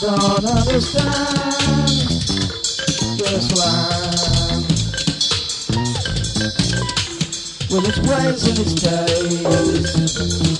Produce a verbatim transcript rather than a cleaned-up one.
don't understand this land with its ways and its days.